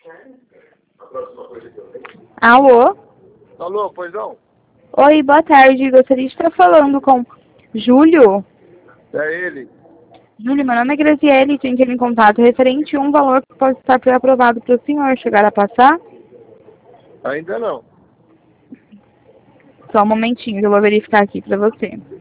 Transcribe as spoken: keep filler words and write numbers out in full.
Alô? Alô, pois não? Oi, boa tarde. Gostaria de estar falando com Júlio. É ele. Júlio, meu nome é Graziele, tenho que ir em contato referente a um valor que pode estar pré-aprovado para o senhor chegar a passar. Ainda não. Só um momentinho, que eu vou verificar aqui para você.